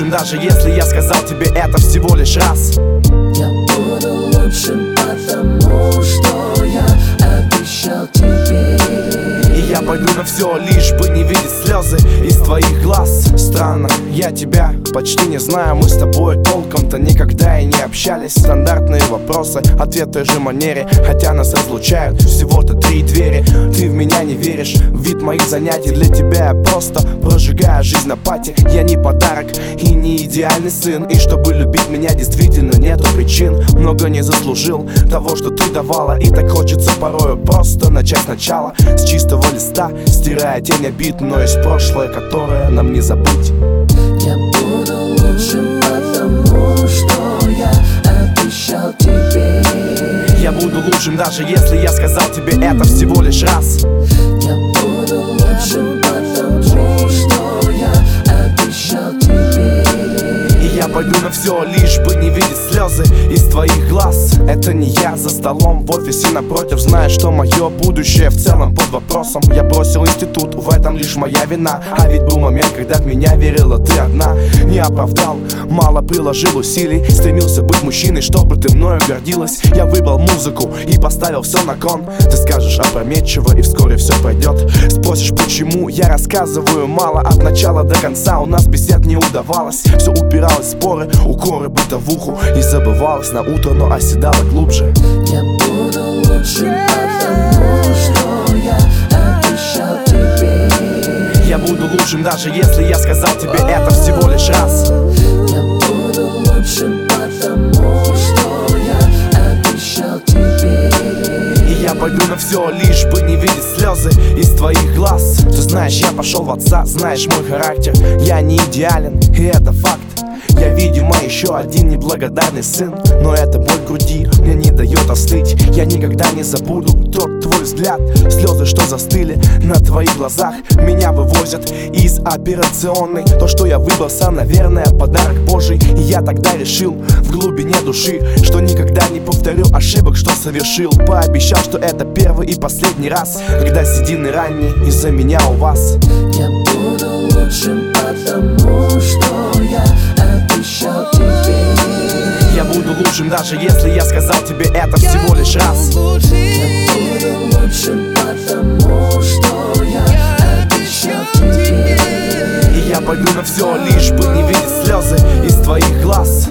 лучшим, даже если я сказал тебе это всего лишь раз. Я буду лучшим, потому что я обещал тебе. И я пойду на все, лишь бы не видеть слезы из твоих глаз. Странно, я тебя почти не знаю. Мы с тобой толком-то никогда и не общались. Стандартные вопросы, ответ в той же манере, хотя нас разлучают всего-то 3 двери. Ты в меня не веришь, вид моих занятий. Для тебя я просто прожигаю жизнь на пати. Я не подарок и не идеальный сын, и чтобы любить меня действительно нету причин. Много не заслужил того, что ты давала, и так хочется порою просто начать сначала, с чистого листа, стирая тень обид, но из прошлое, которое нам не забыть. Я буду лучшим, потому что я обещал тебе. Я буду лучшим, даже если я сказал тебе это всего лишь раз. Я буду лучшим, потому что я обещал тебе. И я пойду на все, лишь бы не видеть слезы из твоих глаз. Это не я за столом в офисе напротив, зная, что мое будущее в целом под вопросом. Я бросил институт, в этом лишь моя вина. А ведь был момент, когда в меня верила ты одна. Не оправдал, мало приложил усилий, стремился быть мужчиной, чтобы ты мною гордилась. Я выбрал музыку и поставил все на кон. Ты скажешь опрометчиво, и вскоре все пройдет. Спросишь, почему я рассказываю мало. От начала до конца у нас бесед не удавалось. Все упиралось в споры, укоры, бытовуху, и забывалось на утро, но оседало глубже. Я буду лучшим, потому что я обещал тебе. Я буду лучшим, даже если я сказал тебе это всего лишь раз. Я буду лучшим, потому что я обещал тебе. И я пойду на все, лишь бы не видеть слезы из твоих глаз. Ты знаешь, я пошел в отца, знаешь мой характер. Я не идеален, и это факт. Я, видимо, еще один неблагодарный сын, но эта боль в груди мне не дает остыть. Я никогда не забуду тот твой взгляд. Слезы, что застыли на твоих глазах, меня вывозят из операционной. То, что я выбрался, наверное, подарок Божий. И я тогда решил в глубине души, что никогда не повторю ошибок, что совершил. Пообещал, что это первый и последний раз, когда седины ранние из-за меня у вас. Я буду лучшим, потому что я обещал тебе. Я буду лучшим, даже если я сказал тебе это всего лишь раз. Я буду лучшим, потому что я обещал тебе. И я пойду на все, лишь бы не видеть слезы из твоих глаз.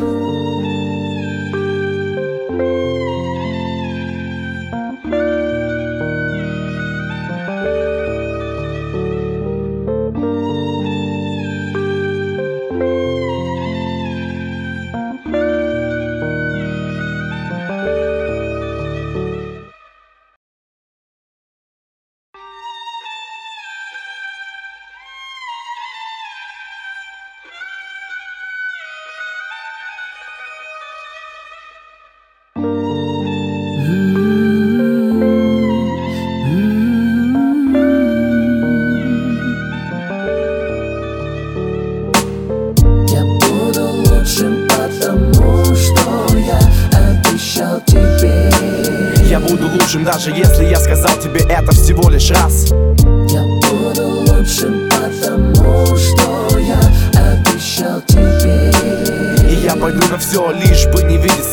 Я буду лучшим, потому что я обещал тебе. Я буду лучшим, даже если я сказал тебе это всего лишь раз. Я буду лучшим, потому что я обещал тебе. И я пойду на все, лишь бы не видеть